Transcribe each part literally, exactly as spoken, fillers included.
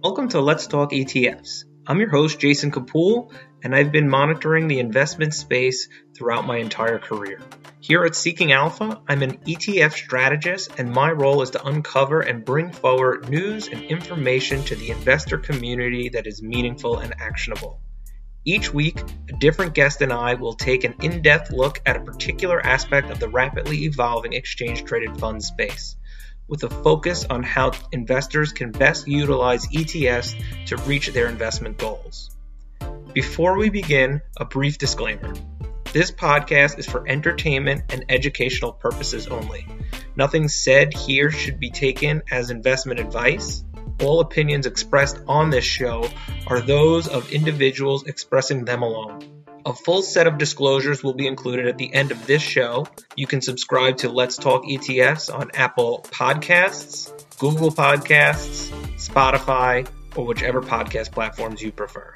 Welcome to Let's Talk E T Fs. I'm your host, Jason Kapoor, and I've been monitoring the investment space throughout my entire career. Here at Seeking Alpha, I'm an E T F strategist, and my role is to uncover and bring forward news and information to the investor community that is meaningful and actionable. Each week, a different guest and I will take an in-depth look at a particular aspect of the rapidly evolving exchange-traded fund space, with a focus on how investors can best utilize E T Fs to reach their investment goals. Before we begin, a brief disclaimer. This podcast is for entertainment and educational purposes only. Nothing said here should be taken as investment advice. All opinions expressed on this show are those of individuals expressing them alone. A full set of disclosures will be included at the end of this show. You can subscribe to Let's Talk E T Fs on Apple Podcasts, Google Podcasts, Spotify, or whichever podcast platforms you prefer.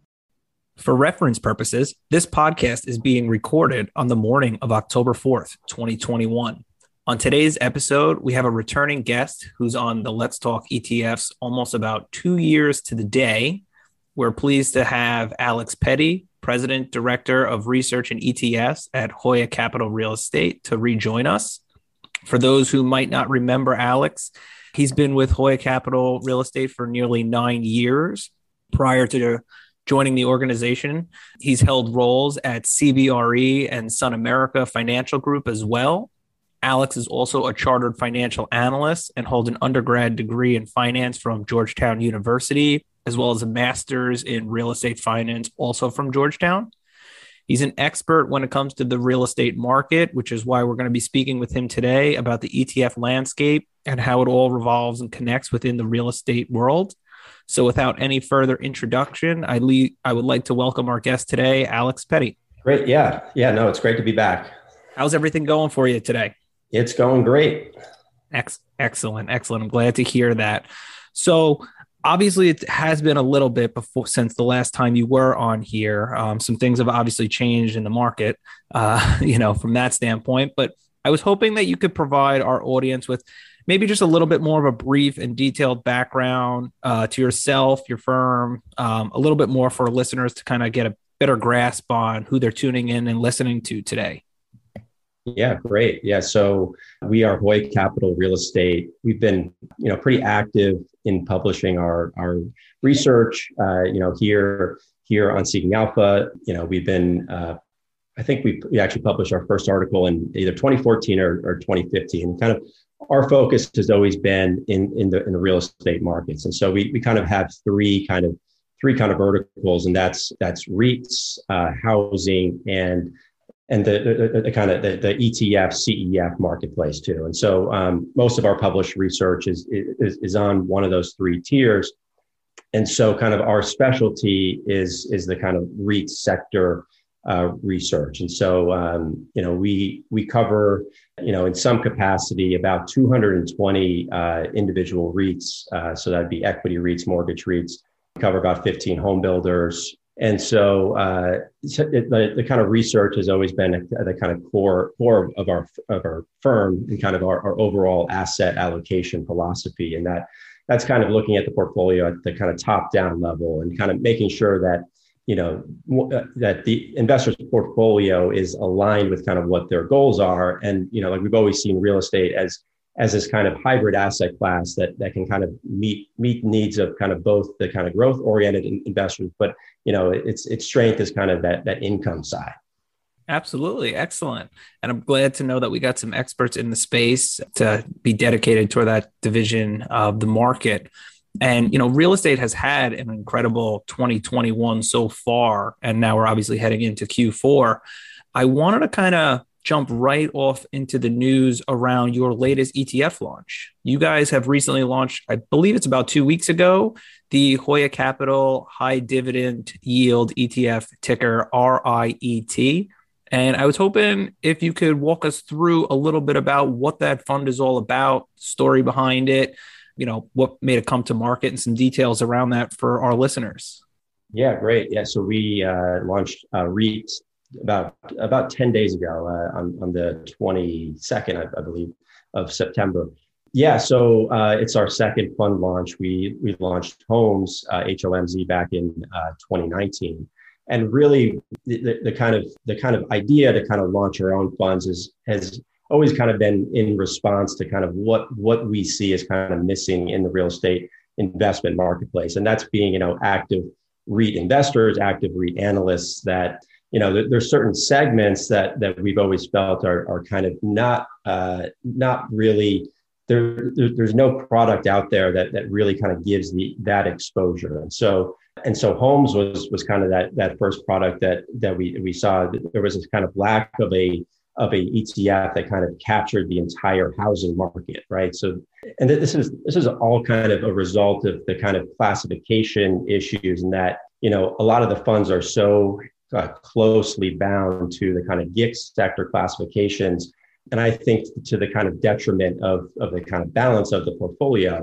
For reference purposes, this podcast is being recorded on the morning of October fourth, twenty twenty-one. On today's episode, we have a returning guest who's on the Let's Talk E T Fs almost about two years to the day. We're pleased to have Alex Petty, President, Director of Research and E T Fs at Hoya Capital Real Estate, to rejoin us. For those who might not remember Alex, he's been with Hoya Capital Real Estate for nearly nine years. Prior to joining the organization, he's held roles at C B R E and Sun America Financial Group as well. Alex is also a chartered financial analyst and holds an undergrad degree in finance from Georgetown University, as well as a master's in real estate finance, also from Georgetown. He's an expert when it comes to the real estate market, which is why we're going to be speaking with him today about the E T F landscape and how it all revolves and connects within the real estate world. So without any further introduction, I, le- I would like to welcome our guest today, Alex Petty. Great. Yeah. Yeah. No, it's great to be back. How's everything going for you today? It's going great. Ex- excellent. Excellent. I'm glad to hear that. So obviously it has been a little bit before since the last time you were on here. Um, some things have obviously changed in the market, uh, you know, from that standpoint, but I was hoping that you could provide our audience with maybe just a little bit more of a brief and detailed background uh, to yourself, your firm, um, a little bit more for listeners to kind of get a better grasp on who they're tuning in and listening to today. Yeah, great. Yeah. So we are Hoya Capital Real Estate. We've been, you know, pretty active in publishing our, our research, uh, you know, here, here on Seeking Alpha. You know, we've been, uh, I think we, we actually published our first article in either twenty fourteen or, or twenty fifteen. Kind of our focus has always been in, in the, in the real estate markets. And so we, we kind of have three kind of, three kind of verticals, and that's, that's REITs, uh, housing, and and the, the, the kind of the, the E T F, C E F marketplace too. And so um, most of our published research is, is, is on one of those three tiers. And so kind of our specialty is, is the kind of REIT sector uh, research. And so, um, you know, we, we cover, you know, in some capacity about two hundred twenty uh, individual REITs. Uh, so that'd be equity REITs, mortgage REITs. We cover about fifteen home builders. And so uh, the, the kind of research has always been a, the kind of core core of our of our firm and kind of our, our overall asset allocation philosophy. And that that's kind of looking at the portfolio at the kind of top down level and kind of making sure that, you know, that the investor's portfolio is aligned with kind of what their goals are. And, you know, like we've always seen real estate as as this kind of hybrid asset class that, that can kind of meet meet needs of kind of both the kind of growth oriented investors, but, you know, its its strength is kind of that that income side. Absolutely. Excellent. And I'm glad to know that we got some experts in the space to be dedicated toward that division of the market. And, you know, real estate has had an incredible twenty twenty-one so far, and now we're obviously heading into Q four. I wanted to kind of jump right off into the news around your latest E T F launch. You guys have recently launched, I believe it's about two weeks ago, the Hoya Capital High Dividend Yield E T F, ticker R I E T. And I was hoping if you could walk us through a little bit about what that fund is all about, story behind it, you know, what made it come to market, and some details around that for our listeners. Yeah, great. Yeah, so we uh, launched uh, REIT about about ten days ago uh, on, on the twenty-second, I, I believe, of September. Yeah, so uh, it's our second fund launch. We we launched Homes, uh, H O M Z, back in uh, twenty nineteen, and really the, the, the kind of the kind of idea to kind of launch our own funds is has always kind of been in response to kind of what what we see as kind of missing in the real estate investment marketplace, and that's being you know active REIT investors, active REIT analysts. That you know there, there's certain segments that that we've always felt are are kind of not uh, not really. There, there, there's no product out there that that really kind of gives the that exposure, and so and so Homes was was kind of that that first product that that we we saw. There was this kind of lack of a of a E T F that kind of captured the entire housing market, right? So, and this is this is all kind of a result of the kind of classification issues, and that you know a lot of the funds are so uh, closely bound to the kind of G I C sector classifications. And I think to the kind of detriment of, of the kind of balance of the portfolio.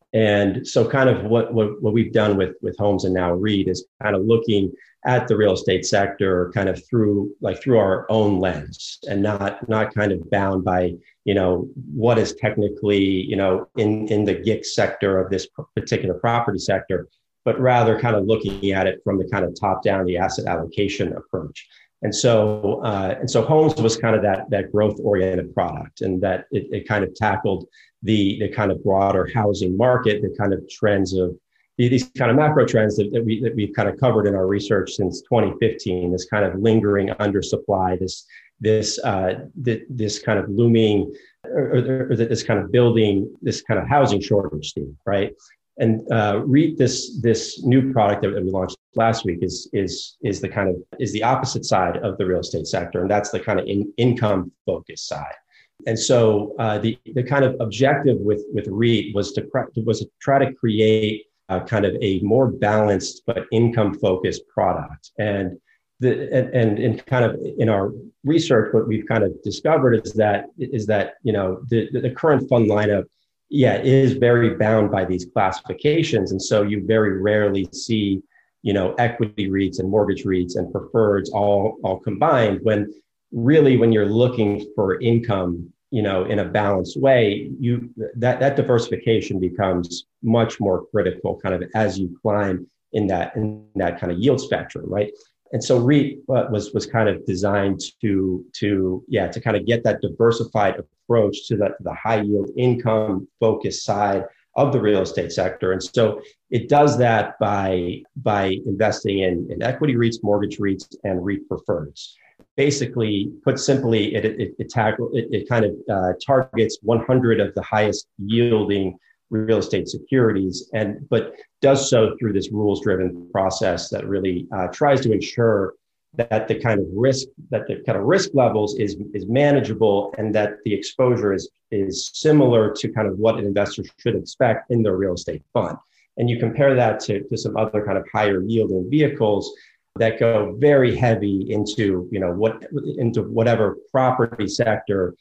And so kind of what, what, what we've done with, with Homes and now REIT is kind of looking at the real estate sector kind of through like through our own lens and not not kind of bound by, you know, what is technically, you know, in, in the G I C sector of this particular property sector, but rather kind of looking at it from the kind of top down, the asset allocation approach. And so, uh, and so Homes was kind of that that growth-oriented product, and that it, it kind of tackled the the kind of broader housing market, the kind of trends of these kind of macro trends that, that we that we've kind of covered in our research since twenty fifteen. This kind of lingering undersupply, this this uh, th- this kind of looming, or, or this kind of building, this kind of housing shortage theme, right? And uh, REIT, this this new product that we launched last week, is is is the kind of is the opposite side of the real estate sector, and that's the kind of in, income focused side. And so uh, the the kind of objective with with REIT was to was to try to create a kind of a more balanced but income focused product. And the and, and in kind of in our research, what we've kind of discovered is that is that you know the the current fund lineup, yeah, is very bound by these classifications. And so you very rarely see, you know, equity REITs and mortgage REITs and preferreds all, all combined, when really when you're looking for income, you know, in a balanced way, you that, that diversification becomes much more critical kind of as you climb in that in that kind of yield spectrum, right? And so REIT was was kind of designed to to yeah to kind of get that diversified approach to the, the high yield income focused side of the real estate sector. And so it does that by by investing in, in equity REITs, mortgage REITs, and REIT preferreds. Basically, put simply, it it it, tackle, it, it kind of uh, targets one hundred of the highest yielding real estate securities, and but does so through this rules-driven process that really uh, tries to ensure that the kind of risk that the kind of risk levels is is manageable, and that the exposure is is similar to kind of what an investor should expect in their real estate fund. And you compare that to, to some other kind of higher yielding vehicles that go very heavy into you know what into whatever property sector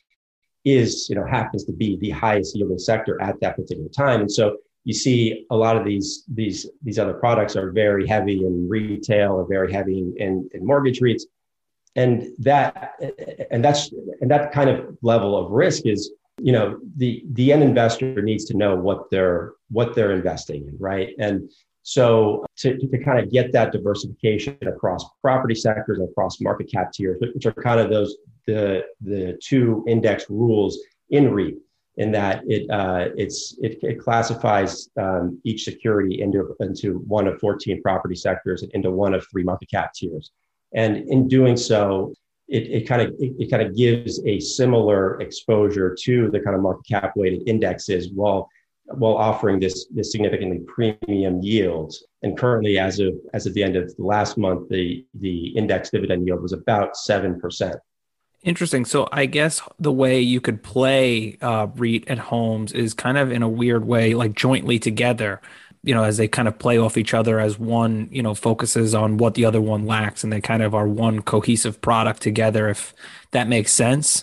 is, you know, happens to be the highest yielding sector at that particular time. And so you see a lot of these these these other products are very heavy in retail or very heavy in, in, in mortgage REITs. And that and that's and that kind of level of risk is, you know, the the end investor needs to know what they're what they're investing in, right? And so to, to kind of get that diversification across property sectors and across market cap tiers, which are kind of those the the two index rules in REIT, in that it uh, it's it, it classifies um, each security into into one of fourteen property sectors and into one of three market cap tiers, and in doing so, it it kind of it, it kind of gives a similar exposure to the kind of market cap weighted indexes, while while offering this this significantly premium yield. And currently, as of as of the end of the last month, the the index dividend yield was about seven percent. Interesting. So I guess the way you could play uh, REIT and Homes is kind of in a weird way, like jointly together, you know, as they kind of play off each other, as one, you know, focuses on what the other one lacks, and they kind of are one cohesive product together, if that makes sense.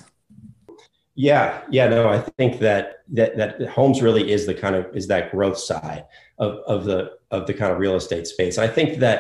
Yeah, yeah, no, I think that that that Homes really is the kind of is that growth side of of the of the kind of real estate space. I think that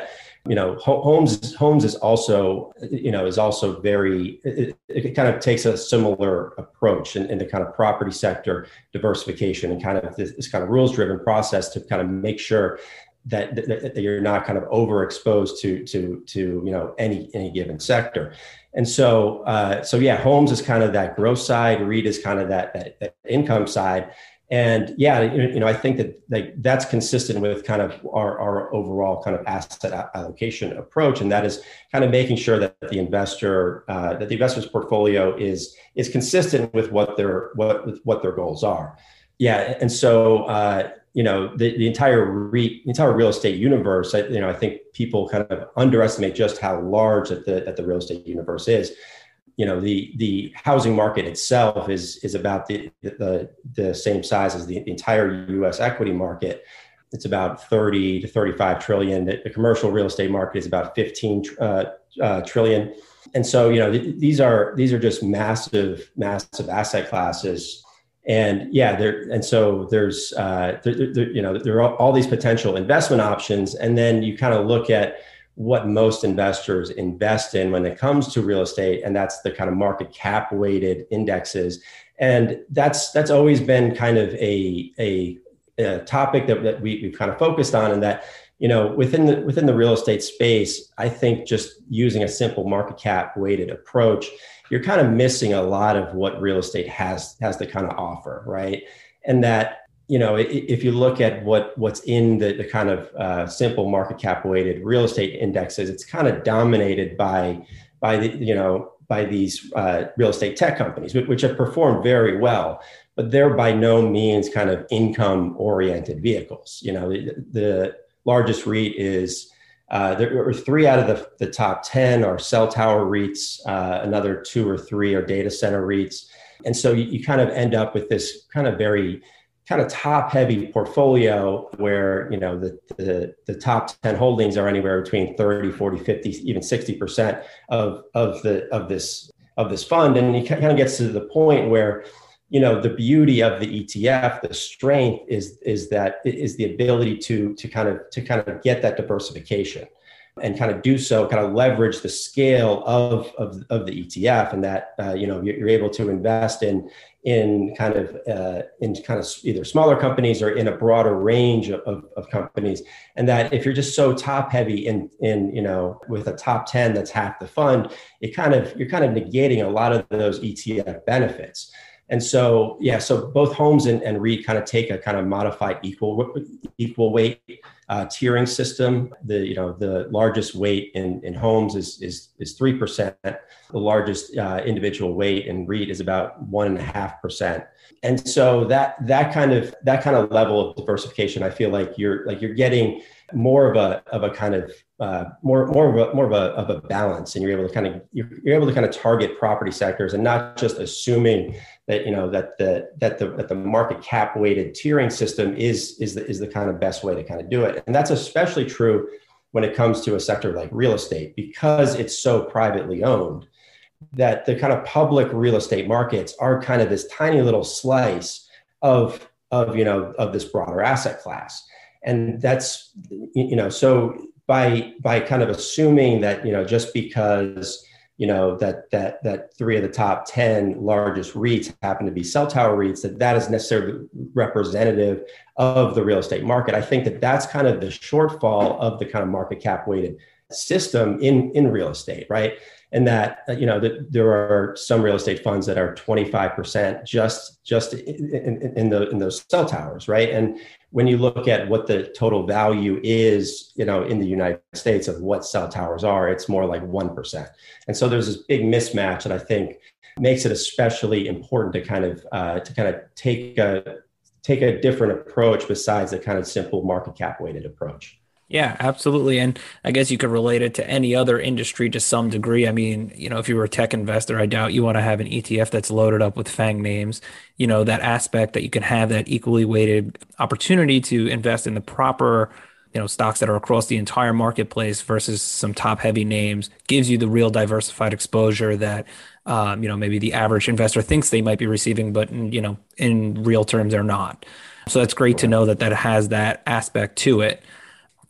you know, Homes Homes is also, you know, is also very, it, it kind of takes a similar approach in, in the kind of property sector diversification and kind of this, this kind of rules driven process to kind of make sure that, that, that you're not kind of overexposed to, to, to, you know, any, any given sector. And so, uh, so yeah, Homes is kind of that growth side, REIT is kind of that, that, that income side. And yeah, you know, I think that like that's consistent with kind of our, our overall kind of asset allocation approach, and that is kind of making sure that the investor, uh, that the investor's portfolio is is consistent with what their what with what their goals are. Yeah, and so uh, you know, the, the entire REIT, the entire real estate universe, I, you know, I think people kind of underestimate just how large that the that the real estate universe is. You know, the the housing market itself is is about the the, the same size as the, the entire U S equity market. It's about thirty to thirty-five trillion. The, the commercial real estate market is about fifteen uh, uh, trillion. And so, you know, th- these are these are just massive, massive asset classes. And yeah, there and so there's uh, there, there, you know, there are all these potential investment options, and then you kind of look at what most investors invest in when it comes to real estate, and that's the kind of market cap weighted indexes. And that's that's always been kind of a a, a topic that, that we, we've kind of focused on, and that, you know, within the within the real estate space, I think just using a simple market cap weighted approach, you're kind of missing a lot of what real estate has has to kind of offer, right? And that, you know, if you look at what what's in the, the kind of uh, simple market cap weighted real estate indexes, it's kind of dominated by by the, you know, by these uh, real estate tech companies, which have performed very well, but they're by no means kind of income oriented vehicles. You know, the, the largest REIT is uh, there are three out of the, the top ten are cell tower REITs. Uh, another two or three are data center REITs. And so you, you kind of end up with this kind of very kind of top heavy portfolio where, you know, the, the, the top ten holdings are anywhere between thirty, forty, fifty, even sixty percent of, of the, of this, of this fund. And it kind of gets to the point where, you know, the beauty of the E T F, the strength is, is that is the ability to, to kind of, to kind of get that diversification and kind of do so, kind of leverage the scale of, of, of the E T F, and that, uh, you know, you're able to invest in, in kind of uh, in kind of either smaller companies or in a broader range of, of, of companies. And that if you're just so top heavy in, in, you know, with a top ten that's half the fund, it kind of, you're kind of negating a lot of those E T F benefits. And so, yeah, so both Homes and, and REIT kind of take a kind of modified equal equal weight uh, tiering system. The, you know, the largest weight in, in Homes is is is three percent. The largest uh, individual weight in REIT is about one and a half percent. And so that that kind of that kind of level of diversification, I feel like you're like you're getting more of a of a kind of uh, more more of a more of a of a balance, and you're able to kind of you're, you're able to kind of target property sectors and not just assuming that, you know, that the that the that the market cap weighted tiering system is is the is the kind of best way to kind of do it. And that's especially true when it comes to a sector like real estate, because it's so privately owned, that the kind of public real estate markets are kind of this tiny little slice of of you know of this broader asset class. And that's, you know, so by by kind of assuming that, you know, just because, you know, that that that three of the top ten largest REITs happen to be cell tower REITs, that that is necessarily representative of the real estate market. I think that that's kind of the shortfall of the kind of market cap weighted system in in real estate, right? And that, you know, that there are some real estate funds that are twenty-five percent just just in, in, in the in those cell towers, right? And when you look at what the total value is, you know, in the United States of what cell towers are, it's more like one percent. And so there's this big mismatch that I think makes it especially important to kind of uh, to kind of take a take a different approach besides the kind of simple market cap weighted approach. Yeah, absolutely. And I guess you could relate it to any other industry to some degree. I mean, you know, if you were a tech investor, I doubt you want to have an E T F that's loaded up with FANG names. You know, that aspect that you can have that equally weighted opportunity to invest in the proper, you know, stocks that are across the entire marketplace versus some top heavy names gives you the real diversified exposure that, um, you know, maybe the average investor thinks they might be receiving, but, you know, in real terms, they're not. So that's great to know that that has that aspect to it.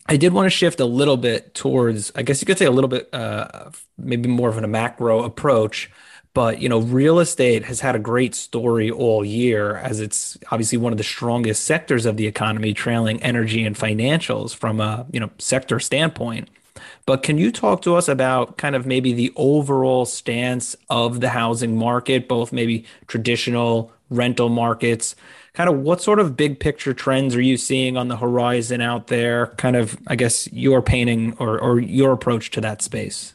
I did want to shift a little bit towards, I guess you could say a little bit, uh, maybe more of a macro approach. But, you know, real estate has had a great story all year as it's obviously one of the strongest sectors of the economy, trailing energy and financials from a, you know, sector standpoint. But can you talk to us about kind of maybe the overall stance of the housing market, both maybe traditional rental markets, kind of what sort of big picture trends are you seeing on the horizon out there? Kind of, I guess, your painting or, or your approach to that space.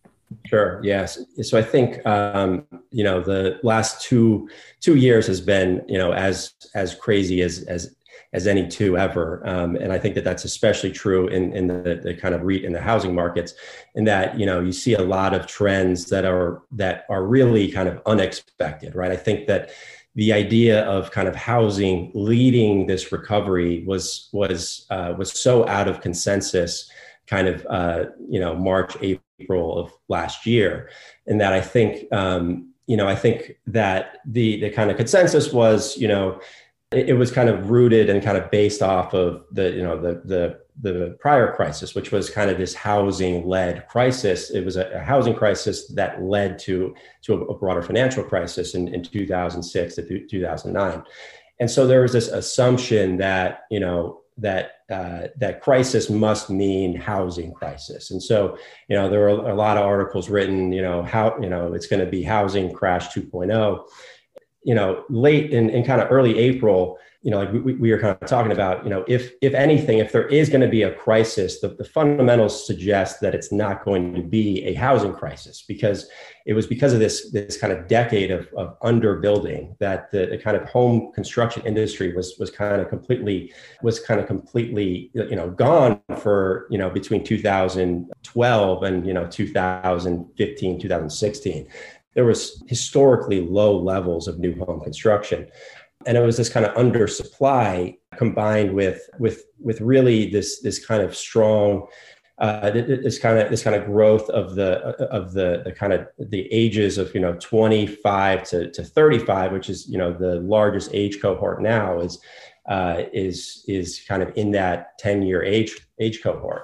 Sure. Yes. So I think um, you know the last two two years has been you know as as crazy as as as any two ever, um, and I think that that's especially true in in the, the kind of REIT in the housing markets, in that you know you see a lot of trends that are that are really kind of unexpected, right? I think that the idea of kind of housing leading this recovery was was uh, was so out of consensus, kind of uh, you know March, April of last year, and that I think um, you know I think that the the kind of consensus was you know it, it was kind of rooted and kind of based off of the you know the the the prior crisis, which was kind of this housing-led crisis. It was a, a housing crisis that led to to a, a broader financial crisis in, in two thousand six to two thousand nine, and so there was this assumption that you know. that uh, that crisis must mean housing crisis. And so, you know, there were a lot of articles written, you know, how, you know, it's going to be housing crash two point oh. You know, late in, in kind of early April, you know, like we, we were kind of talking about, you know, if if anything, if there is going to be a crisis, the, the fundamentals suggest that it's not going to be a housing crisis, because it was because of this this kind of decade of, of underbuilding that the, the kind of home construction industry was was kind of completely was kind of completely you know gone for you know between two thousand twelve and you know two thousand fifteen, two thousand sixteen. There was historically low levels of new home construction. And it was this kind of undersupply combined with with with really this this kind of strong uh, this kind of this kind of growth of the of the the kind of the ages of you know twenty-five to, to thirty-five, which is you know the largest age cohort now is uh, is is kind of in that ten year age age cohort.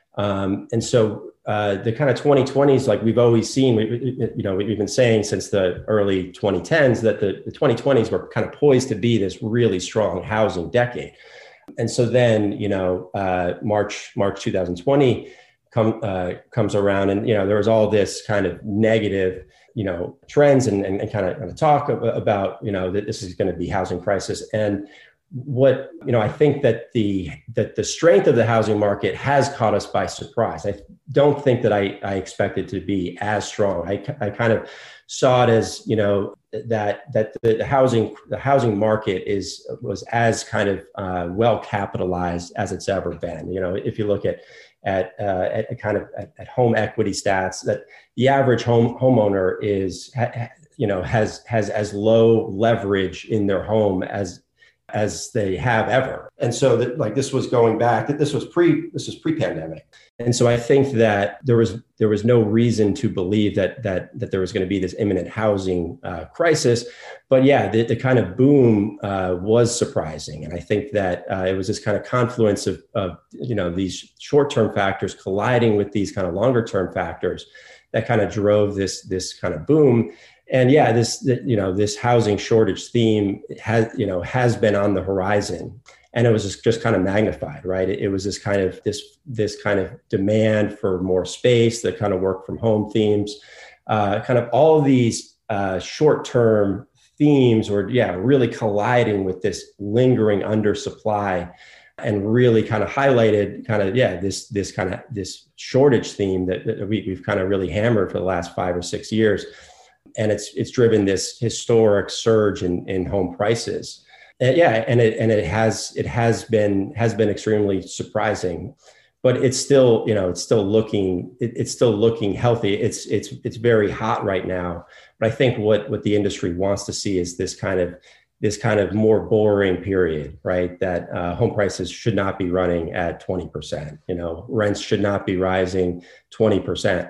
Um, and so uh, the kind of twenty twenties, like we've always seen, we, you know, we've been saying since the early twenty tens that the, the twenty twenties were kind of poised to be this really strong housing decade. And so then, you know, uh, March, March two thousand twenty come, uh, comes around and, you know, there was all this kind of negative, you know, trends and, and, and kind of, kind of talk about, you know, that this is going to be housing crisis. And what, you know, I think that the that the strength of the housing market has caught us by surprise. I don't think that I, I expected to be as strong. I, I kind of saw it as, you know, that that the housing the housing market is was as kind of uh, well capitalized as it's ever been. You know, if you look at at uh, at kind of at, at home equity stats, that the average home homeowner is ha, you know has has as low leverage in their home as as they have ever. And so that like this was going back, that this was pre, this was pre-pandemic. And so I think that there was there was no reason to believe that that that there was going to be this imminent housing uh, crisis. But yeah, the, the kind of boom uh, was surprising. And I think that uh, it was this kind of confluence of, of you know these short-term factors colliding with these kind of longer-term factors that kind of drove this this kind of boom. And yeah, this, you know, this housing shortage theme has, you know, has been on the horizon, and it was just, just kind of magnified, right? It, it was this kind of this, this kind of demand for more space, the kind of work from home themes, uh, kind of all of these uh, short-term themes were, yeah, really colliding with this lingering undersupply, and really kind of highlighted kind of, yeah, this, this kind of this shortage theme that, that we, we've kind of really hammered for the last five or six years. And it's it's driven this historic surge in, in home prices. And yeah, and it and it has it has been has been extremely surprising, but it's still, you know, it's still looking it, it's still looking healthy. It's it's it's very hot right now. But I think what what the industry wants to see is this kind of this kind of more boring period, right? That uh, home prices should not be running at twenty percent. You know, rents should not be rising twenty percent.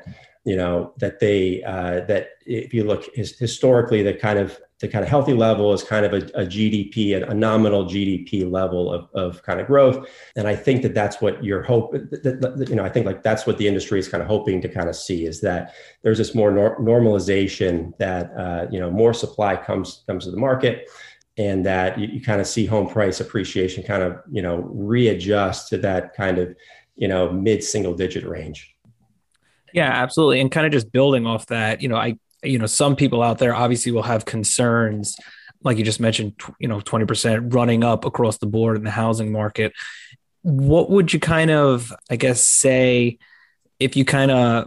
you know, that they, uh, that if you look his, historically, the kind of, the kind of healthy level is kind of a, a G D P, a, a nominal G D P level of, of kind of growth. And I think that that's what you're hoping, you know, I think like that's what the industry is kind of hoping to kind of see, is that there's this more nor- normalization that, uh, you know, more supply comes, comes to the market, and that you, you kind of see home price appreciation kind of, you know, readjust to that kind of, you know, mid single digit range. Yeah, absolutely. And kind of just building off that, you know, I, you know, some people out there obviously will have concerns, like you just mentioned, you know, twenty percent running up across the board in the housing market. What would you kind of, I guess, say if you kind of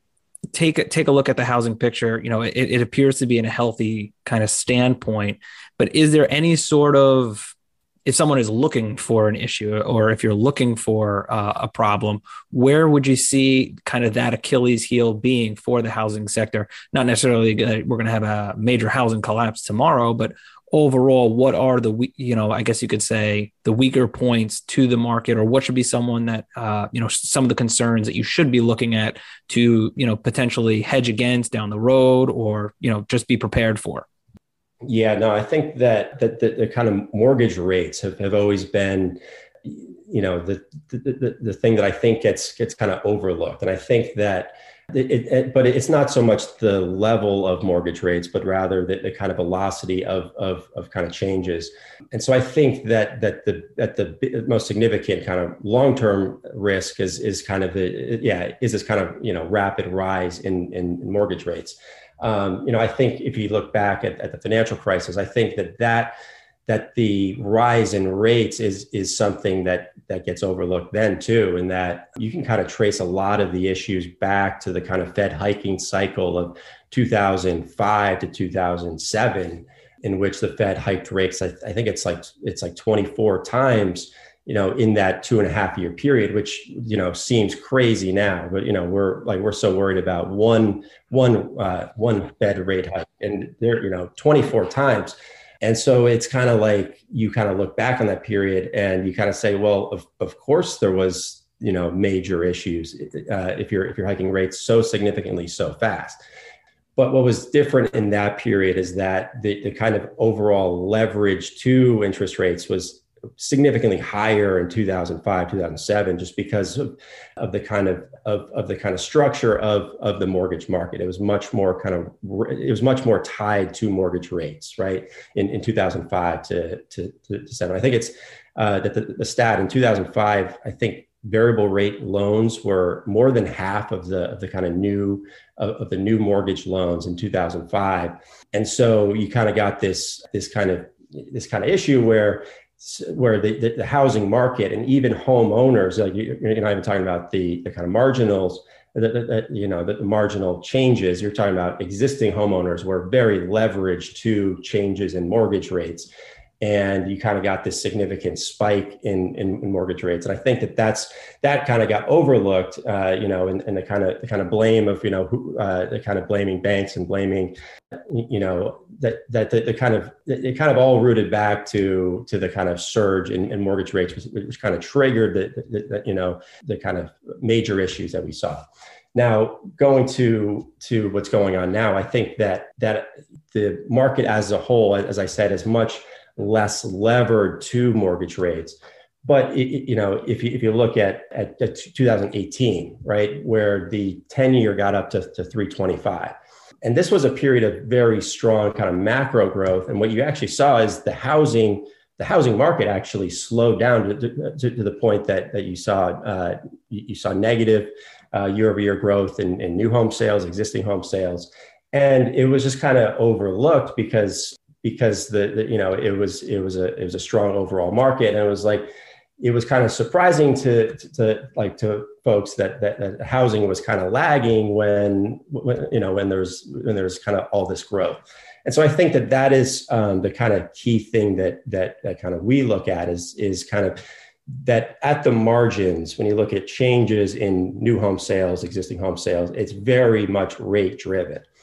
take, take a look at the housing picture? You know, it, it appears to be in a healthy kind of standpoint, but is there any sort of, if someone is looking for an issue, or if you're looking for uh, a problem, where would you see kind of that Achilles heel being for the housing sector? Not necessarily uh, we're going to have a major housing collapse tomorrow, but overall, what are the, you know, I guess you could say the weaker points to the market, or what should be someone that, uh, you know, some of the concerns that you should be looking at to, you know, potentially hedge against down the road, or, you know, just be prepared for? Yeah, no, I think that that the, the kind of mortgage rates have, have always been, you know, the, the the the thing that I think gets gets kind of overlooked. And I think that it, it, but it's not so much the level of mortgage rates, but rather the, the kind of velocity of, of of kind of changes. And so I think that that the that the most significant kind of long-term risk is is kind of the yeah is this kind of, you know, rapid rise in in mortgage rates. Um, you know, I think if you look back at, at the financial crisis, I think that that that the rise in rates is is something that that gets overlooked then too, and that you can kind of trace a lot of the issues back to the kind of Fed hiking cycle of two thousand five to two thousand seven, in which the Fed hiked rates. I, I think it's like it's like twenty-four times, you know, in that two and a half year period, which, you know, seems crazy now, but, you know, we're like, we're so worried about one, one, uh, one Fed rate hike, and they're, you know, twenty-four times. And so it's kind of like, you kind of look back on that period and you kind of say, well, of, of course there was, you know, major issues uh, if you're, if you're hiking rates so significantly, so fast. But what was different in that period is that the, the kind of overall leverage to interest rates was significantly higher in two thousand five, two thousand seven, just because of, of the kind of, of, of the kind of structure of, of the mortgage market. It was much more kind of, it was much more tied to mortgage rates, right? In, in two thousand five to, to, to seven. I think it's uh, that the, the stat in two thousand five, I think variable rate loans were more than half of the, of the kind of new, of, of the new mortgage loans in two thousand five. And so you kind of got this, this kind of, this kind of issue where where the, the, the housing market and even homeowners, like you, you're not even talking about the, the kind of marginals, the, the, you know, the, the marginal changes. You're talking about existing homeowners were very leveraged to changes in mortgage rates. And you kind of got this significant spike in, in, in mortgage rates. And I think that that's, that kind of got overlooked, uh, you know, and, and the kind of, the kind of blame of, you know, who, uh, the kind of blaming banks and blaming, you know, that, that the, the kind of, it kind of all rooted back to, to the kind of surge in, in mortgage rates, which, which kind of triggered the, the, the, you know, the kind of major issues that we saw. Now, going to, to what's going on now, I think that, that the market as a whole, as I said, is much less levered to mortgage rates. But, it, you know, if you, if you look at, at, at two thousand eighteen, right, where the ten year got up to, to three twenty-five. And this was a period of very strong kind of macro growth. And what you actually saw is the housing, the housing market actually slowed down to, to, to the point that, that you saw, uh, you saw negative uh, year over year growth in, in new home sales, existing home sales. And it was just kind of overlooked because because the, the, you know, it was, it was a, it was a strong overall market. And it was like, it was kind of surprising to, to, to like, to folks that, that, that housing was kind of lagging when, when, you know, when there's, when there's kind of all this growth. And so I think that that is um, the kind of key thing that, that, that kind of we look at is, is kind of that at the margins, when you look at changes in new home sales, existing home sales, it's very much rate driven.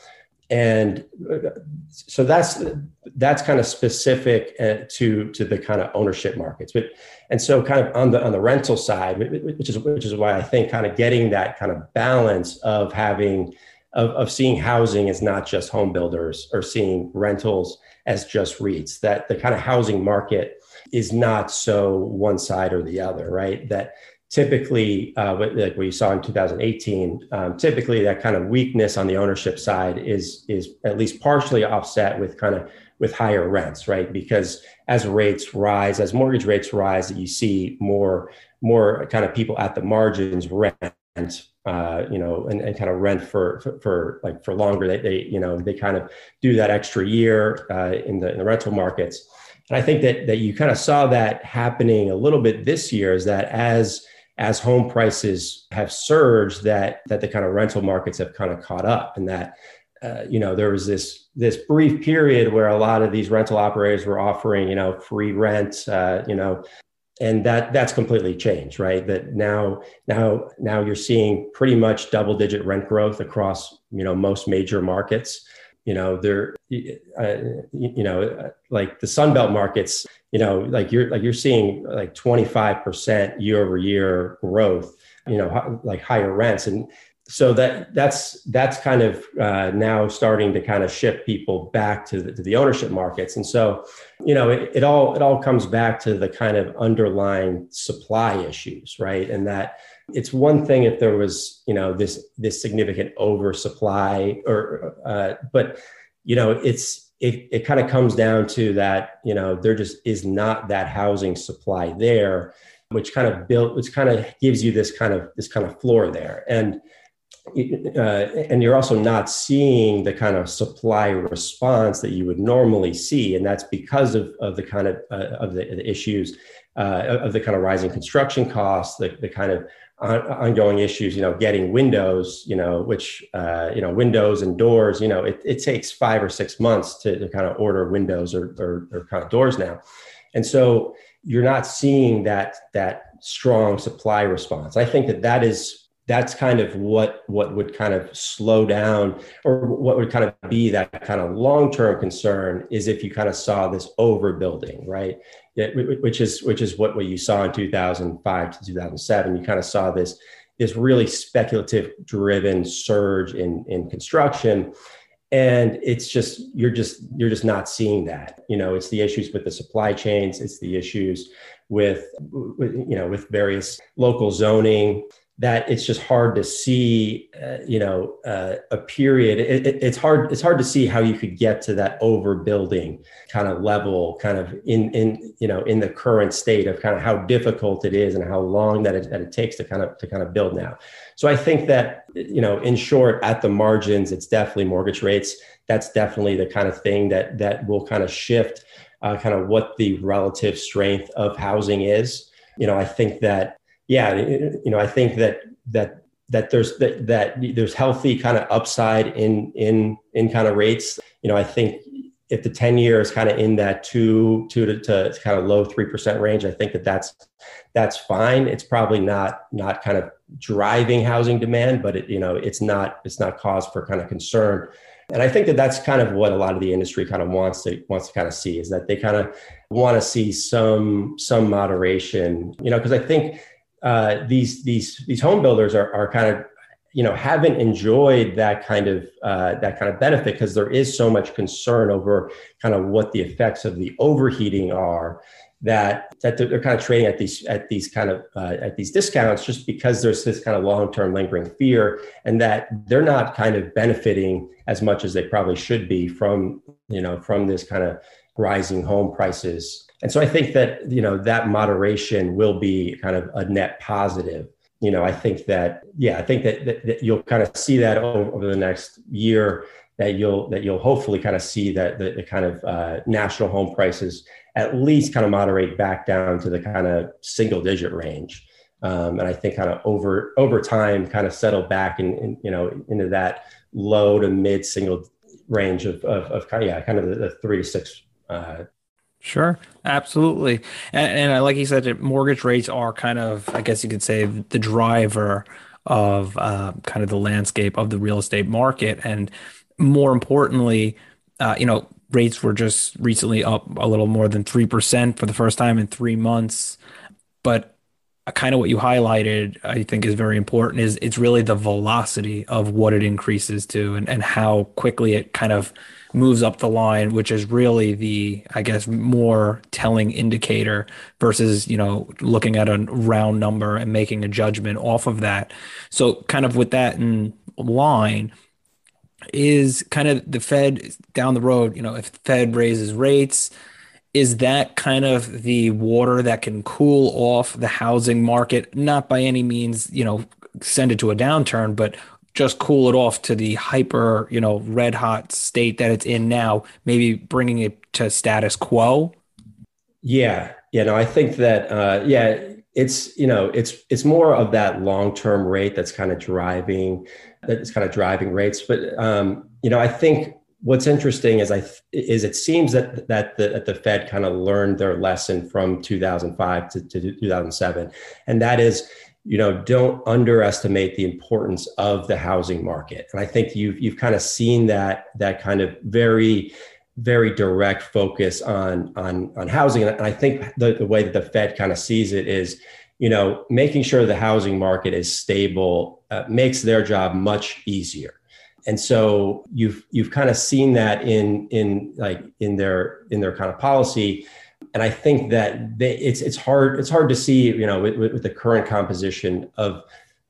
And so that's that's kind of specific uh, to to the kind of ownership markets. But and so kind of on the on the rental side, which is which is why I think kind of getting that kind of balance of having of, of seeing housing as not just home builders or seeing rentals as just REITs, that the kind of housing market is not so one side or the other, right? That typically, uh, like we saw in two thousand eighteen, um, typically that kind of weakness on the ownership side is is at least partially offset with kind of with higher rents, right? Because as rates rise, as mortgage rates rise, you see more more kind of people at the margins rent, uh, you know, and, and kind of rent for, for for like for longer. They they you know they kind of do that extra year uh, in the in the rental markets. And I think that that you kind of saw that happening a little bit this year, is that as as home prices have surged, that that the kind of rental markets have kind of caught up, and that uh, you know there was this this brief period where a lot of these rental operators were offering you know free rent, uh, you know, and that that's completely changed, right? That now now now you're seeing pretty much double digit rent growth across you know most major markets. You know, they're, uh, you know, like the Sunbelt markets, you know, like you're like you're seeing like twenty-five percent year over year growth, you know, like higher rents. And so that that's that's kind of uh, now starting to kind of shift people back to the, to the ownership markets. And so, you know, it, it all it all comes back to the kind of underlying supply issues, right? And that it's one thing if there was, you know, this this significant oversupply, or, uh, but, you know, it's it it kind of comes down to that, you know, there just is not that housing supply there, which kind of built, which kind of gives you this kind of this kind of floor there, and uh, and you're also not seeing the kind of supply response that you would normally see, and that's because of of the kind of uh, of the, the issues uh, of the kind of rising construction costs, the the kind of ongoing issues, you know, getting windows, you know, which, uh, you know, windows and doors, you know, it, it takes five or six months to, to kind of order windows or, or, or kind of doors now. And so you're not seeing that, that strong supply response. I think that that is, that's kind of what, what would kind of slow down, or what would kind of be that kind of long-term concern, is if you kind of saw this overbuilding, right? Yeah, which is which is what, what you saw in two thousand five to two thousand seven. You kind of saw this this really speculative driven surge in in construction, and it's just you're just you're just not seeing that. You know, it's the issues with the supply chains, it's the issues with, with you know with various local zoning, that it's just hard to see, uh, you know, uh, a period. It, it, it's hard. It's hard to see how you could get to that overbuilding kind of level, kind of in, in, you know, in the current state of kind of how difficult it is and how long that it, that it takes to kind of to kind of build now. So I think that, you know, in short, at the margins, it's definitely mortgage rates. That's definitely the kind of thing that that will kind of shift, uh, kind of what the relative strength of housing is. You know, I think that. Yeah, you know, I think that that that there's that, that there's healthy kind of upside in in in kind of rates. You know, I think if the ten year is kind of in that two two to, to kind of low three percent range, I think that that's that's fine. It's probably not not kind of driving housing demand, but it, you know, it's not it's not cause for kind of concern. And I think that that's kind of what a lot of the industry kind of wants to wants to kind of see, is that they kind of want to see some some moderation. You know, because I think. Uh, these these these home builders are are kind of, you know, haven't enjoyed that kind of uh, that kind of benefit, because there is so much concern over kind of what the effects of the overheating are, that that they're kind of trading at these at these kind of uh, at these discounts, just because there's this kind of long-term lingering fear, and that they're not kind of benefiting as much as they probably should be from, you know, from this kind of rising home prices. And so I think that, you know, that moderation will be kind of a net positive. You know, I think that, yeah, I think that, that, that you'll kind of see that over, over the next year, that you'll that you'll hopefully kind of see that the, the kind of uh, national home prices at least kind of moderate back down to the kind of single digit range. Um, and I think kind of over over time kind of settle back in, in you know, into that low to mid single range of, of, of kind of, yeah, kind of the, the three to six uh Sure, absolutely. And, and I, like you said, mortgage rates are kind of, I guess you could say, the driver of uh, kind of the landscape of the real estate market. And more importantly, uh, you know, rates were just recently up a little more than three percent for the first time in three months. But kind of what you highlighted, I think is very important is it's really the velocity of what it increases to and, and how quickly it kind of moves up the line, which is really the, I guess, more telling indicator versus, you know, looking at a round number and making a judgment off of that. So kind of with that in line, is kind of the Fed down the road, you know, if the Fed raises rates, is that kind of the water that can cool off the housing market? Not by any means, you know, send it to a downturn, but just cool it off to the hyper, you know, red hot state that it's in now, maybe bringing it to status quo? Yeah. Yeah. No, I think that, uh, yeah, it's, you know, it's, it's more of that long-term rate that's kind of driving, that's kind of driving rates. But, um, you know, I think what's interesting is I th- is it seems that that the, that the Fed kind of learned their lesson from two thousand five to, to two thousand seven, and that is, you know, don't underestimate the importance of the housing market. And I think you've you've kind of seen that that kind of very very direct focus on on on housing. And I think the, the way that the Fed kind of sees it is, you know, making sure the housing market is stable uh, makes their job much easier. And so you've you've kind of seen that in in like in their in their kind of policy, and I think that they, it's it's hard it's hard to see, you know, with, with the current composition of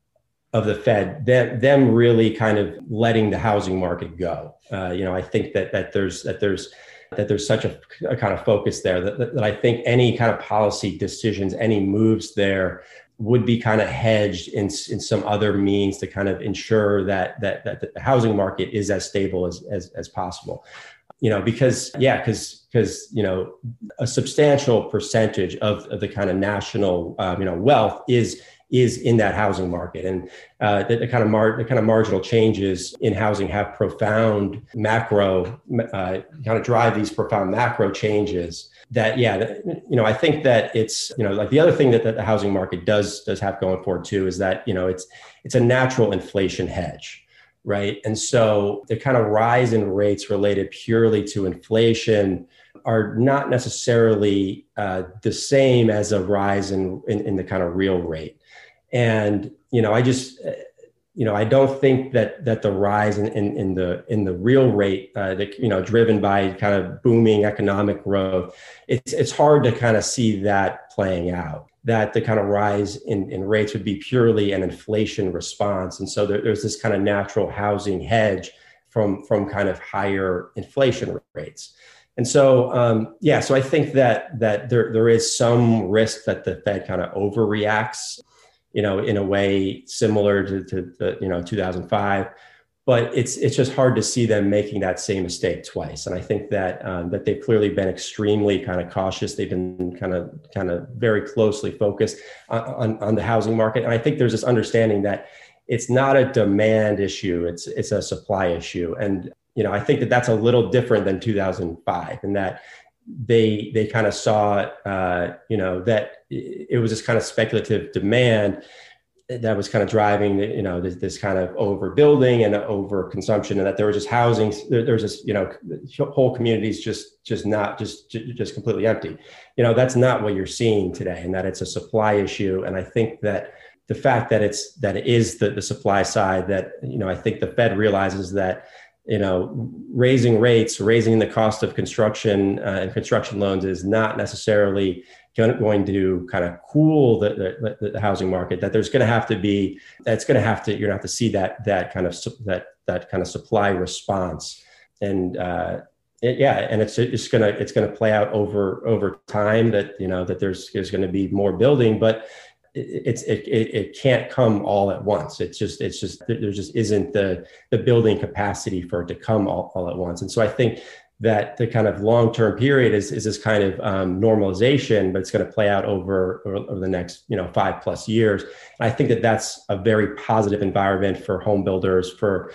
of the Fed, them them really kind of letting the housing market go. Uh, you know, I think that that there's that there's that there's such a, a kind of focus there that, that, that I think any kind of policy decisions, any moves there would be kind of hedged in, in some other means to kind of ensure that, that, that the housing market is as stable as, as, as possible. You know, because, yeah, because, because, you know, a substantial percentage of, of the kind of national, um, you know, wealth is, is in that housing market. And uh, the, the kind of mar- the kind of marginal changes in housing have profound macro, uh, kind of drive these profound macro changes that, yeah, that, you know, I think that it's, you know, like the other thing that, that the housing market does, does have going for it too, is that, you know, it's, it's a natural inflation hedge, right? And so the kind of rise in rates related purely to inflation are not necessarily uh, the same as a rise in, in, in the kind of real rate. And, you know, I just, you know, I don't think that that the rise in, in, in the in the real rate, uh, that, you know, driven by kind of booming economic growth, it's it's hard to kind of see that playing out, that the kind of rise in, in rates would be purely an inflation response. And so there, there's this kind of natural housing hedge from, from kind of higher inflation rates. And so, um, yeah, so I think that that there there is some risk that the Fed kind of overreacts, you know, in a way similar to, to the, you know, two thousand five, but it's it's just hard to see them making that same mistake twice. And I think that um, that they've clearly been extremely kind of cautious. They've been kind of kind of very closely focused on, on, on the housing market. And I think there's this understanding that it's not a demand issue; it's it's a supply issue. And you know, I think that that's a little different than two thousand five, in that they they kind of saw, uh, you know, that it was this kind of speculative demand that was kind of driving, you know, this, this kind of overbuilding and overconsumption, and that there was just housing, there, there was just, you know, whole communities just just not just just completely empty. You know, that's not what you're seeing today, and that it's a supply issue. And I think that the fact that it's that it is the, the supply side, that, you know, I think the Fed realizes that, you know, raising rates, raising the cost of construction uh, and construction loans is not necessarily going to kind of cool the, the, the housing market. That there's going to have to be, that's going to have to, you're going to have to see that that kind of that that kind of supply response, and uh, it, yeah, and it's it's gonna it's gonna play out over over time. That, you know, that there's there's going to be more building, but it's it, it it can't come all at once. It's just it's just there just isn't the the building capacity for it to come all, all at once. And so I think that the kind of long-term period is is this kind of um, normalization, but it's going to play out over, over over the next, you know, five plus years. And I think that that's a very positive environment for home builders, for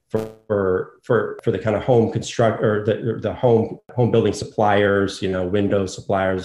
for for for the kind of home construct or the the home home building suppliers, you know, window suppliers,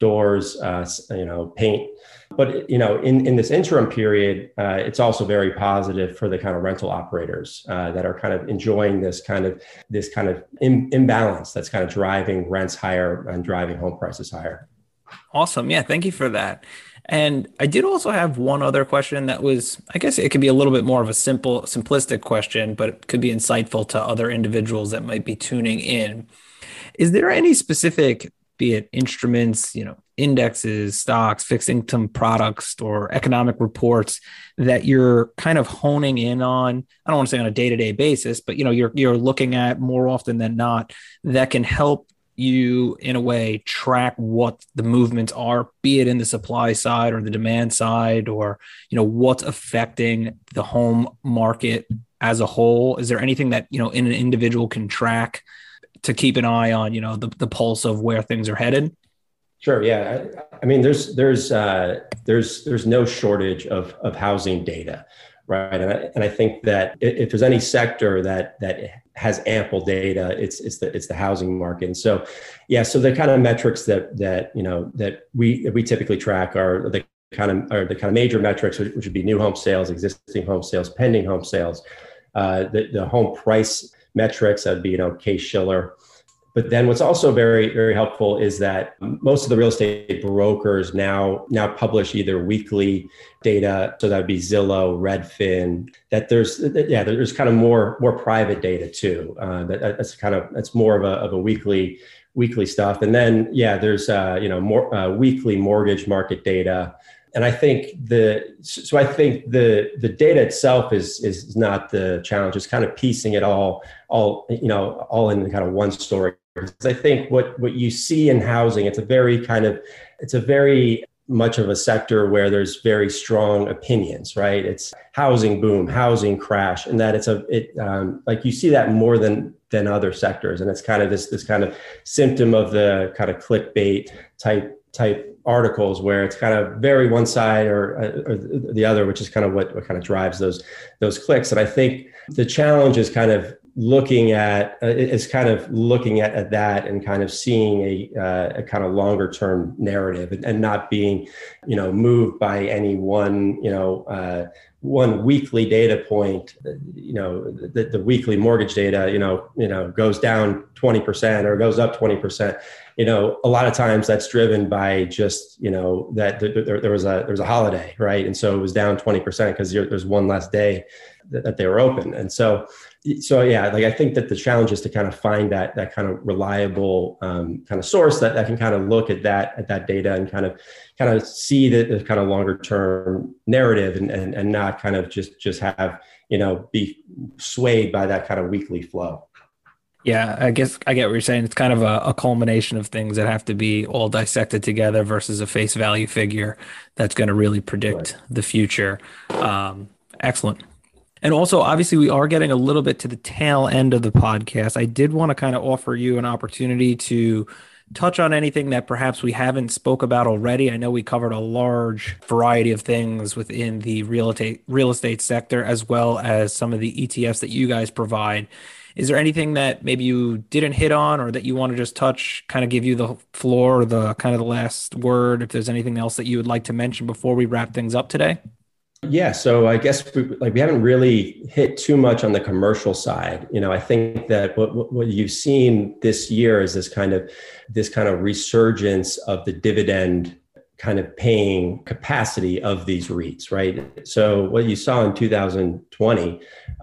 doors, uh, you know, paint. But, you know, in, in this interim period, uh, it's also very positive for the kind of rental operators uh, that are kind of enjoying this kind of this kind of im- imbalance that's kind of driving rents higher and driving home prices higher. Awesome. Yeah. Thank you for that. And I did also have one other question that was, I guess it could be a little bit more of a simple, simplistic question, but it could be insightful to other individuals that might be tuning in. Is there any specific, be it instruments, you know, indexes, stocks, fixed income products, or economic reports that you're kind of honing in on? I don't want to say on a day-to-day basis, but, you know, you're, you're looking at more often than not that can help you in a way track what the movements are, be it in the supply side or the demand side, or, you know, what's affecting the home market as a whole? Is there anything that, you know, an individual can track to keep an eye on, you know, the, the pulse of where things are headed? Sure. Yeah. I, I mean, there's there's uh, there's there's no shortage of of housing data, right? And I, and I think that if there's any sector that that has ample data, it's it's the it's the housing market. And so, yeah. So the kind of metrics that that you know that we that we typically track are the kind of are the kind of major metrics, which would be new home sales, existing home sales, pending home sales, uh, the the home price metrics. That'd be, you know, Case-Shiller. But then what's also very, very helpful is that most of the real estate brokers now now publish either weekly data, so that would be Zillow, Redfin, that there's, yeah, there's kind of more, more private data too. Uh, that, that's kind of, that's more of a, of a weekly, weekly stuff. And then, yeah, there's, uh, you know, more uh, weekly mortgage market data. And I think the, so I think the, the data itself is, is not the challenge. It's kind of piecing it all, all, you know, all in kind of one story. Because I think what, what you see in housing, it's a very kind of, it's a very much of a sector where there's very strong opinions, right? It's housing boom, housing crash, and that it's a, it um, like you see that more than, than other sectors. And it's kind of this, this kind of symptom of the kind of clickbait type, type articles where it's kind of very one side or, or the other, which is kind of what, what kind of drives those, those clicks. And I think the challenge is kind of looking at uh, is kind of looking at, at that and kind of seeing a, uh, a kind of longer term narrative and, and not being, you know, moved by any one, you know, uh, one weekly data point. You know, the, the weekly mortgage data, you know, you know, goes down twenty percent or goes up twenty percent. You know, a lot of times that's driven by just, you know, that there, there was a, there was a holiday, right? And so it was down twenty percent because there's one less day that, that they were open. And so, so yeah, like I think that the challenge is to kind of find that, that kind of reliable um, kind of source that, that can kind of look at that, at that data and kind of, kind of see the, the kind of longer term narrative and, and, and not kind of just, just have, you know, be swayed by that kind of weekly flow. Yeah, I guess I get what you're saying. It's kind of a, a culmination of things that have to be all dissected together versus a face value figure that's going to really predict right. the future. Um, excellent. And also, obviously, we are getting a little bit to the tail end of the podcast. I did want to kind of offer you an opportunity to touch on anything that perhaps we haven't spoke about already. I know we covered a large variety of things within the real estate real estate sector, as well as some of the E T Fs that you guys provide. Is there anything that maybe you didn't hit on or that you want to just touch, kind of give you the floor or the kind of the last word, if there's anything else that you would like to mention before we wrap things up today? Yeah, so I guess we, like we haven't really hit too much on the commercial side. You know, I think that what, what you've seen this year is this kind of this kind of resurgence of the dividend kind of paying capacity of these REITs, right? So what you saw in two thousand twenty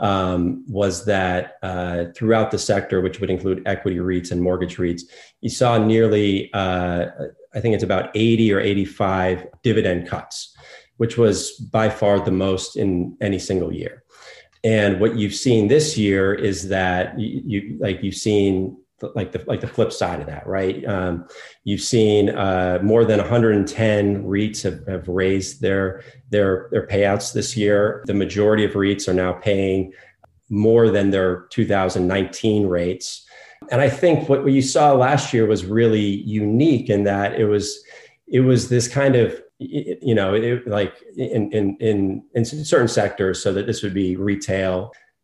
um, was that uh, throughout the sector, which would include equity REITs and mortgage REITs, you saw nearly, uh, I think it's about eighty or eighty-five dividend cuts, which was by far the most in any single year. And what you've seen this year is that you, you like you've seen like the like the flip side of that, right? Um, you've seen uh, more than one hundred ten REITs have, have raised their their their payouts this year. The majority of REITs are now paying more than their two thousand nineteen rates. And I think what you saw last year was really unique in that it was it was this kind of, you know, it, like in in in in certain sectors, so that this would be retail,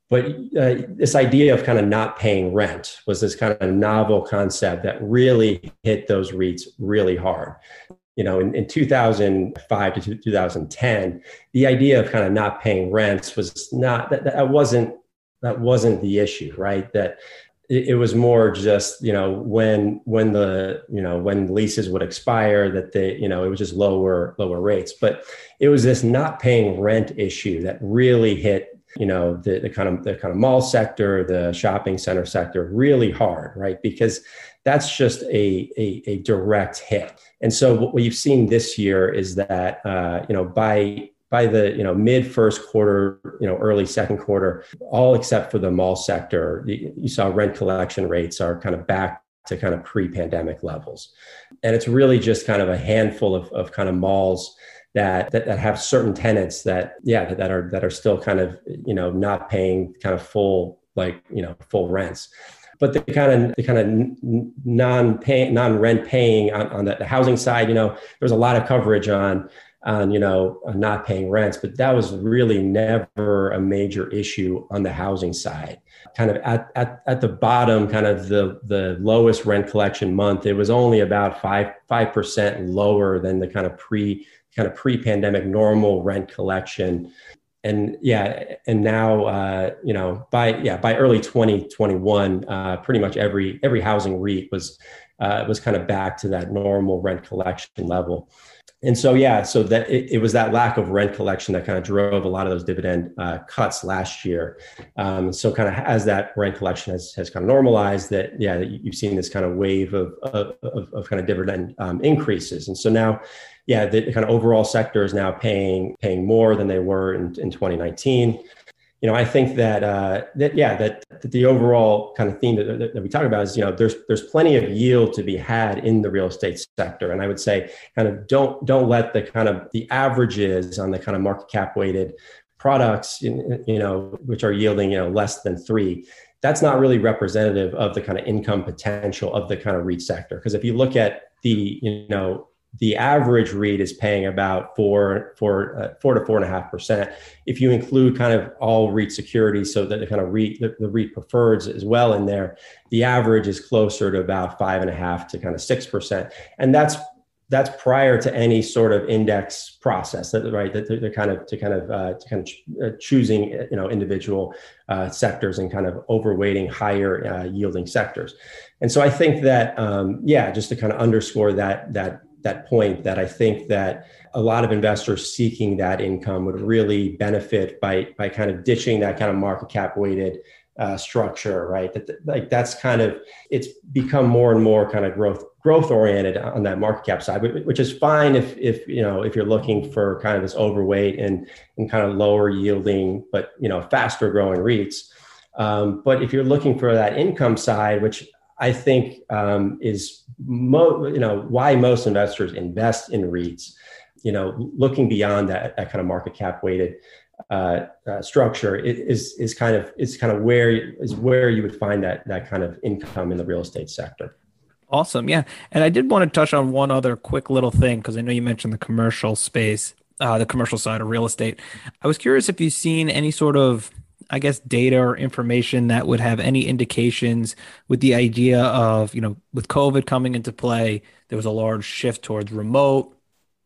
But uh, this idea of kind of not paying rent was this kind of novel concept that really hit those REITs really hard. You know, in, in two thousand five to two thousand ten, the idea of kind of not paying rents was not, that, that wasn't, that wasn't the issue, right? That it, it was more just, you know, when, when the, you know, when leases would expire, that they, you know, it was just lower, lower rates. But it was this not paying rent issue that really hit, you know, the, the kind of the kind of mall sector, the shopping center sector really hard, right? Because that's just a, a, a direct hit. And so what you've seen this year is that, uh, you know, by by the, you know, mid first quarter, you know, early second quarter, all except for the mall sector, you, you saw rent collection rates are kind of back to kind of pre-pandemic levels. And it's really just kind of a handful of, of kind of malls that, that that have certain tenants that, yeah, that, that are that are still kind of, you know, not paying kind of full, like, you know, full rents. But the kind of the kind of non-pay, non-rent paying on, on the, the housing side, you know, there was a lot of coverage on on, you know, on not paying rents, but that was really never a major issue on the housing side. Kind of at at, at the bottom, kind of the the lowest rent collection month, it was only about five five percent lower than the kind of pre kind of pre-pandemic normal rent collection. And yeah, and now, uh, you know, by yeah by early twenty twenty-one, uh, pretty much every every housing REIT was uh, was kind of back to that normal rent collection level. And so yeah, so that it, it was that lack of rent collection that kind of drove a lot of those dividend uh, cuts last year. Um, so kind of as that rent collection has has kind of normalized, that yeah, you've seen this kind of wave of of, of, of kind of dividend um, increases. And so now, yeah, the kind of overall sector is now paying paying more than they were in, in twenty nineteen. You know, I think that uh, that yeah, that, that the overall kind of theme that, that, that we talk about is, you know, there's there's plenty of yield to be had in the real estate sector, and I would say kind of don't don't let the kind of the averages on the kind of market cap weighted products, you know, which are yielding, you know, less than three. That's not really representative of the kind of income potential of the kind of REIT sector, because if you look at the, you know, the average REIT is paying about four, four, uh, four to four and a half percent. If you include kind of all REIT securities, so that the kind of REIT, the, the REIT preferreds as well in there, the average is closer to about five and a half to kind of six percent. And that's that's prior to any sort of index process, that, right? That they're kind of to kind of uh, to kind of choosing, you know, individual uh, sectors and kind of overweighting higher uh, yielding sectors. And so I think that um, yeah, just to kind of underscore that that. that point, that I think that a lot of investors seeking that income would really benefit by by kind of ditching that kind of market cap weighted uh, structure, right? That, that like that's kind of, it's become more and more kind of growth growth oriented on that market cap side, which is fine if if you know if you're looking for kind of this overweight and and kind of lower yielding but, you know, faster growing REITs. Um, but if you're looking for that income side, which I think um, is mo- you know why most investors invest in REITs, you know, looking beyond that, that kind of market cap weighted uh, uh, structure, it is is kind of is kind of where is where you would find that that kind of income in the real estate sector. Awesome, yeah. And I did want to touch on one other quick little thing, because I know you mentioned the commercial space, uh, the commercial side of real estate. I was curious if you've seen any sort of, I guess, data or information that would have any indications with the idea of, you know, with COVID coming into play, there was a large shift towards remote.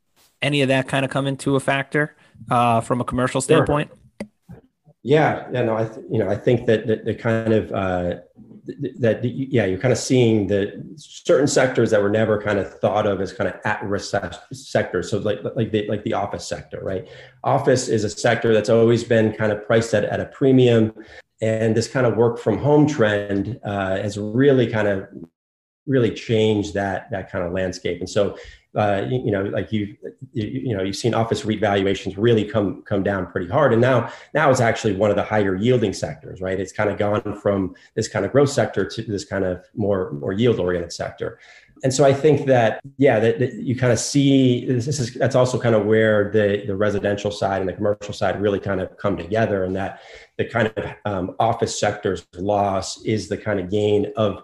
Any of that kind of come into a factor uh, from a commercial standpoint? Sure. Yeah, yeah, no, I, th- you know, I think that the, the kind of uh, th- that the, yeah, you're kind of seeing the certain sectors that were never kind of thought of as kind of at-risk sectors. So like like the like the office sector, right? Office is a sector that's always been kind of priced at, at a premium, and this kind of work from home trend uh, has really kind of really changed that that kind of landscape. And so, uh, you, you know, like you, you, you know, you've seen office REIT valuations really come come down pretty hard. And now, now it's actually one of the higher yielding sectors, right? It's kind of gone from this kind of growth sector to this kind of more more yield oriented sector. And so I think that, yeah, that, that you kind of see this is that's also kind of where the the residential side and the commercial side really kind of come together, and that the kind of um, office sector's loss is the kind of gain of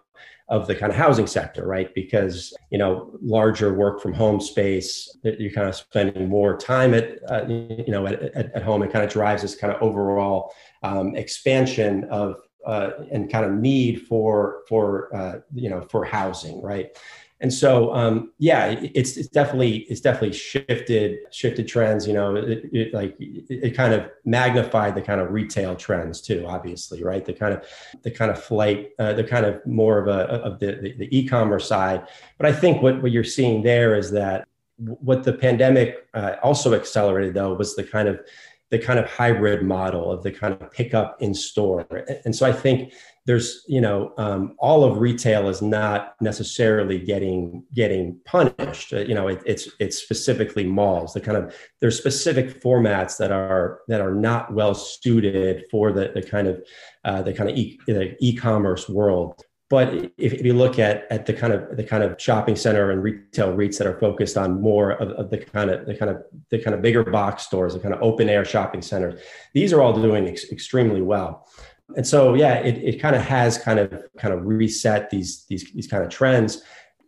of the kind of housing sector, right? Because, you know, larger work from home space, you're kind of spending more time at, uh, you know, at, at, at home. It kind of drives this kind of overall um, expansion of uh, and kind of need for, for uh, you know, for housing, right? And so, um, yeah, it's, it's definitely it's definitely shifted shifted trends. You know, it, it, like it, it kind of magnified the kind of retail trends too. Obviously, right? The kind of the kind of flight, uh, the kind of more of a of the, the the e-commerce side. But I think what what you're seeing there is that what the pandemic uh, also accelerated, though, was the kind of the kind of hybrid model of the kind of pickup in store. And so I think there's, you know, um, all of retail is not necessarily getting getting punished. Uh, you know, it, it's it's specifically malls. The kind of there's specific formats that are that are not well suited for the the kind of uh, the kind of e- the e-commerce world. But if, if you look at at the kind of the kind of shopping center and retail REITs that are focused on more of, of the kind of the kind of the kind of bigger box stores, the kind of open air shopping centers, these are all doing ex- extremely well. And so, yeah, it, it kind of has kind of kind of reset these these these kind of trends,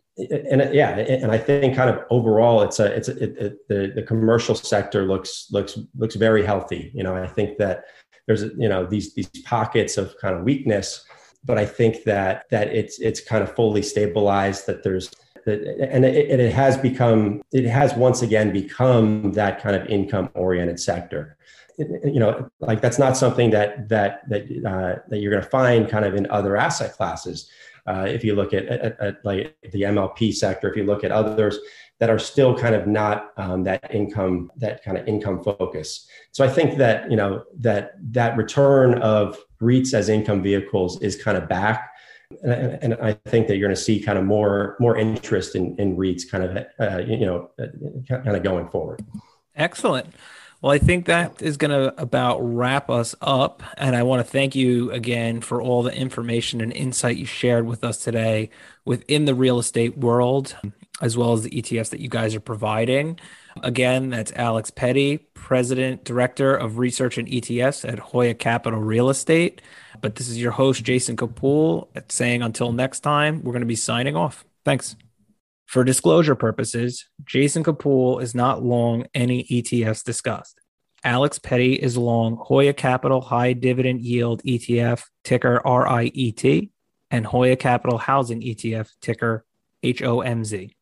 and yeah, and I think kind of overall, it's a it's a, it, it, the the commercial sector looks looks looks very healthy. You know, I think that there's you know these these pockets of kind of weakness, but I think that that it's it's kind of fully stabilized. That there's and it, it has become it has once again become that kind of income oriented sector. You know, like that's not something that that that uh, that you're going to find kind of in other asset classes. Uh, if you look at, at, at like the M L P sector, if you look at others that are still kind of not um, that income, that kind of income focus. So I think that you know that that return of REITs as income vehicles is kind of back, and, and I think that you're going to see kind of more more interest in in REITs kind of uh, you know kind of going forward. Excellent. Well, I think that is going to about wrap us up. And I want to thank you again for all the information and insight you shared with us today within the real estate world, as well as the E T Fs that you guys are providing. Again, that's Alex Petty, President, Director of Research and E T Fs at Hoya Capital Real Estate. But this is your host, Jason Kapoor, saying until next time, we're going to be signing off. Thanks. For disclosure purposes, Jason Kapoor is not long any E T Fs discussed. Alex Petty is long Hoya Capital High Dividend Yield E T F, ticker R I E T, and Hoya Capital Housing E T F, ticker H O M Z.